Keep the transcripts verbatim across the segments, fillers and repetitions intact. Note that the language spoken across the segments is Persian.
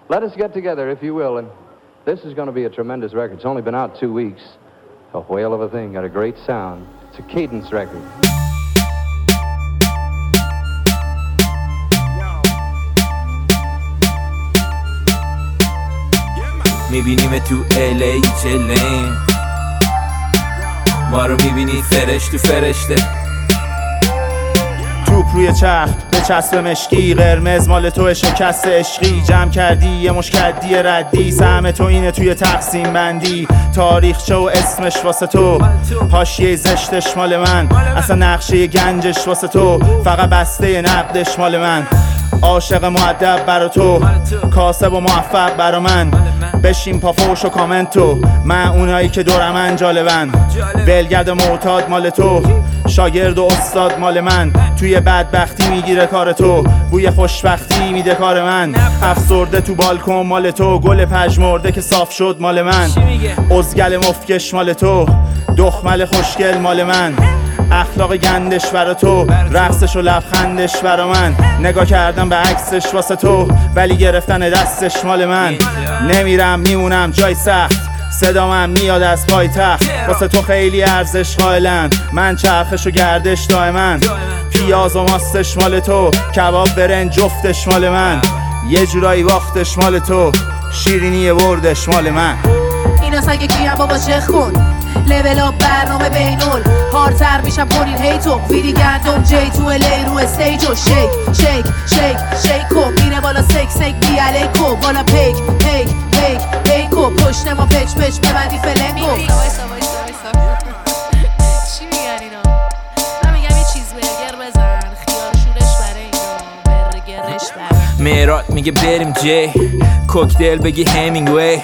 let us get together, if you will, and this is going to be a tremendous record. It's only been out two weeks. A whale of a thing, got a great sound. It's a cadence record. میبینیم تو الی چلین، ما رو میبینی فرش تو فرشته. توپ روی چرخ به چسب مشکی، قرمز مال تو شکست عشقی. جمع کردی یه مش کدی ردی، سهم تو اینه توی تقسیم بندی. تاریخچه و اسمش واسه تو، حاشیه زشتش مال من، اصلا نقشه گنجش واسه تو، فقط بسته نقدش مال من. عاشق مؤدب برا تو، کاسب و موفق برا من. بشین پا فوش و کامنتو، من اونایی که دورمن جالبن. ولگرد معتاد مال تو، شاگرد و استاد مال من. توی بدبختی میگیره کار تو، بوی خوشبختی میده کار من. افسرده تو بالکن مال تو، گل پژمرده که صاف شد مال من. ازگل مفکش مال تو، دخمل خوشگل مال من. اخلاق گندش برا تو، رقصش و لبخندش برا من. نگاه کردم به عکسش واسه تو، ولی گرفتن دستش مال من. نمیرم میمونم جای سخت، صدامم میاد از پایتخت. واسه تو خیلی ارزش قائلن، من چرخش و گردش دائما. پیاز و ماستش مال تو، کباب برنج جفتش مال من. یه جورایی باختش مال تو، شیرینی بردش مال من. اینا سگه کیم بابا چه خون، لول اپ برنامه بینول. هارتر میشم کنین هیتو، ویدی گندم جی تو الی رو استیجو. شیک شیک شیک شیکو، میره بالا سیک سیک بی علیکو. بالا پیک پیک پیک پیکو، پشت ما پچ پچ ببندی فلنگو. وایسا وایسا وایسا چی میگن اینا؟ من میگم یه چیز برگر بزن، خیار شورش برای اینا، برگرش برای. میرات میگه بریم جی، کوکتل بگی همینگوی.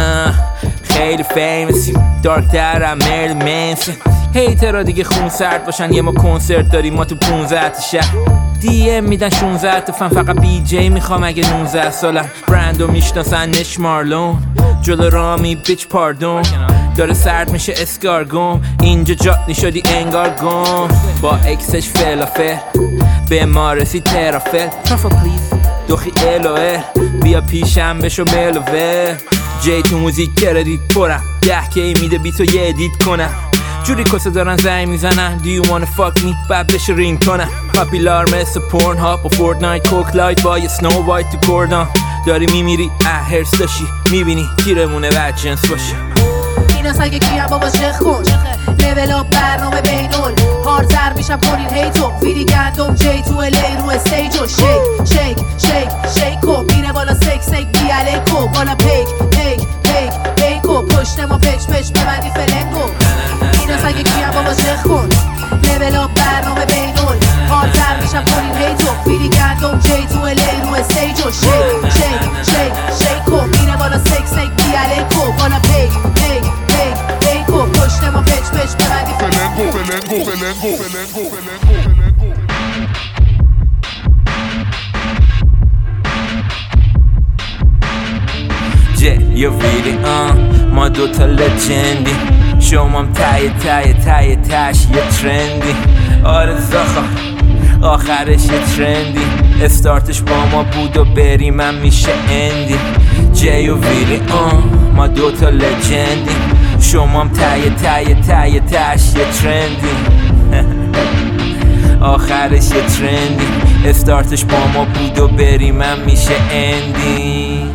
خیلی فیمسی، دارک درم مرل منسن. هیترها دیگه خون سرد باشن، یه ما کنسرت داریم ما تو پونزده تا شهر. دی ام میدن شونزده تا فن، فقط بی جی میخوام اگه نوزده سالم. برندو میشناسن نش مارلون، جلو رامی بیچ پاردون. داره سرد میشه اسکارگون، اینجا جاتنی شدی انگار گم. با اکسش فلافل به ما رسید ترافل. ترافل پلیز دوخی الوه، بیا پیشم بشو ملوه. جی تو موزیک کردیت پرم، ده کی میده بیتو یه ادیت کنم. جوری کسه دارن زنگ میزنن، do you wanna fuck me؟ بعد بشه رینگ کنم. پاپیلار مثل پورن هاپ و فورتنایت، کوک لایت با یه سنو وایت تو کردان. داری میمیری اه هرس داشی، میبینی تیرمونه بعد جنس باشی. اینا سگه کیم بابا چه خون، لول اپ برنامه بینول. هارتر میشم کنین هیتو، ویدی گندم جی تو الی رو استیجو. شیک شیک شیک شیکو، میره بالا سیک سیک بی علیکو. بالا پیک پیک پیک پیکو، پشت ما پچ پچ ببندی فلنگو. اینا سگه کیم بابا چه خون، لول اپ برنامه بینول. هارتر میشم کنین هیتو، ویدی گندم جی تو الی رو استیجو. شیک شیک شیک شیکو، میره بالا سیک سیک بی علیکو. بالا پیک پیک پیک پیکو، پشت ما پچ پچ ببندی فلنگو فلنگو فلنگو فلنگو فلنگو. جه یه ویلی آن، ما دوتا لجندی. شمام تایه تایه تایه تاش یه ترندی. آره زاخا آخرش یه ترندی. استارتش با ما بود و بریم هم میشه اندی. جی و ویلی آن، ما دوتا لجندی. شمام تایه تایه تایه تاش یه ترندی. آخرش یه ترندی. استارتش با ما بود و بریم هم میشه اندی.